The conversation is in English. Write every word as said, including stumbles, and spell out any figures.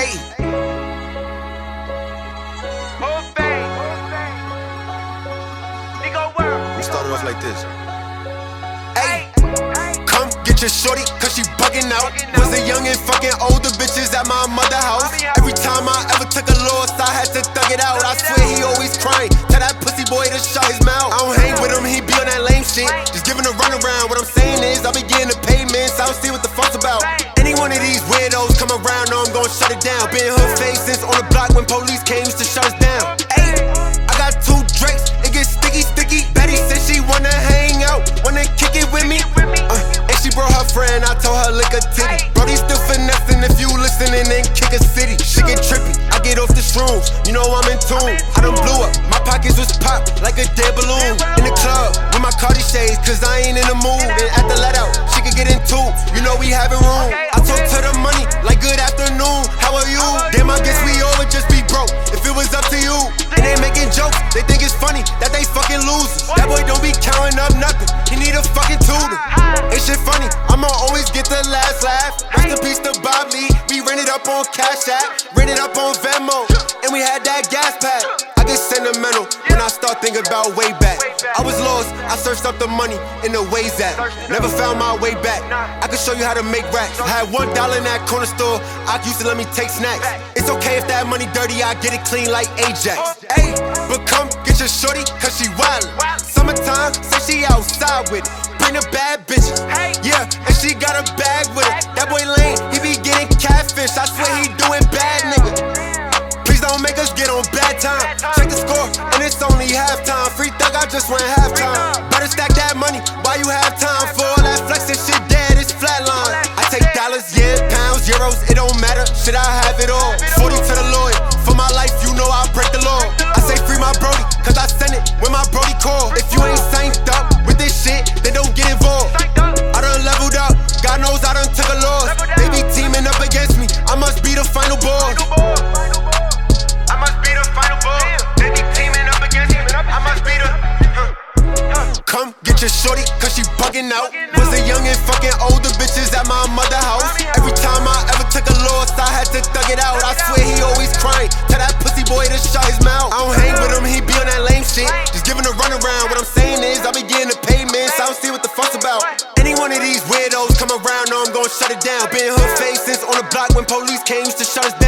Hey. We started off like this. Hey. Come get your shorty, cause she bugging out. Was a young and fucking older bitches at my mother house. Every time I ever took a loss, I had to thug it out. I swear he always crying. Tell that pussy boy to shut his mouth. I don't hang with him, he be on that lame shit. Just giving a runaround. What I'm saying is, I be getting the payments. I don't see what the fuck's about. Any one of these weirdos come around, know I'm gon' shut it down. Been hood face since on the block when police came to shut us down. Hey, I got two drinks, it gets sticky, sticky. Betty said she wanna hang out, wanna kick it with me. Uh, and she brought her friend, I told her lick a titty. Brody still finessing if you listening and kick a city. She get trippy, I get off the shrooms, you know I'm in tune. I done blew up, my pockets was popped like a dead balloon. In the club with my Cardi shades, cause I ain't in the mood. And at the let out, she could get in two, you know we having room. I talk to the money like good afternoon, how are you? Damn, I guess we all would just be broke if it was up to you. And they making jokes, they think it's funny that they fucking losers. That boy don't be counting up nothing, he need a fucking tutor. Ain't shit funny, I'ma always get the last laugh. Rest in peace to Bob Lee, we rented up on Cash App, rented up on Venmo, and we had that gas pack. I get sentimental when I start thinking about way back. I was lost, I searched up the money in the Waze app. Never found my way back, I could show you how to make racks. I had one dollar in that corner store, I used to let me take snacks. It's okay if that money dirty, I get it clean like Ajax. Ayy, but come get your shorty, cause she wildin'. Summertime, so she outside with it. Bring the bad bitches, yeah, and she got a bag with her. That boy lame, he be getting catfish, I swear he doing bad, nigga. Please don't make us get on bad time. Check the score, and it's only halftime. Free thug, I just went halftime. Better stack that money, why you have time for all that flexing shit dead, it's flatline. I take dollars, yeah, pounds, euros, it don't matter, shit I have it all. forty to the lawyer, for my life you know I break the law. I say free my brody, cause I send it when my brody call. If you ain't synced up with this shit, then don't get involved. I done leveled up, God knows I done took a loss. They be teaming up against me, I must be the final boss. I must be the final boss. They be teaming up against me, I must be the Come get your shorty, cause she bugging out. Was a young and fucking older bitches at my mother house. Every time I ever took a loss, I had to thug it out. I swear he always crying, tell that pussy boy to shut his mouth. I don't hang with him, he be on that lame shit, just giving a runaround. What I'm saying is, I be getting the payments, I don't see what the fuck's about. Any one of these weirdos come around, know I'm gon' shut it down. Been hood face since on the block when police came to shut us down.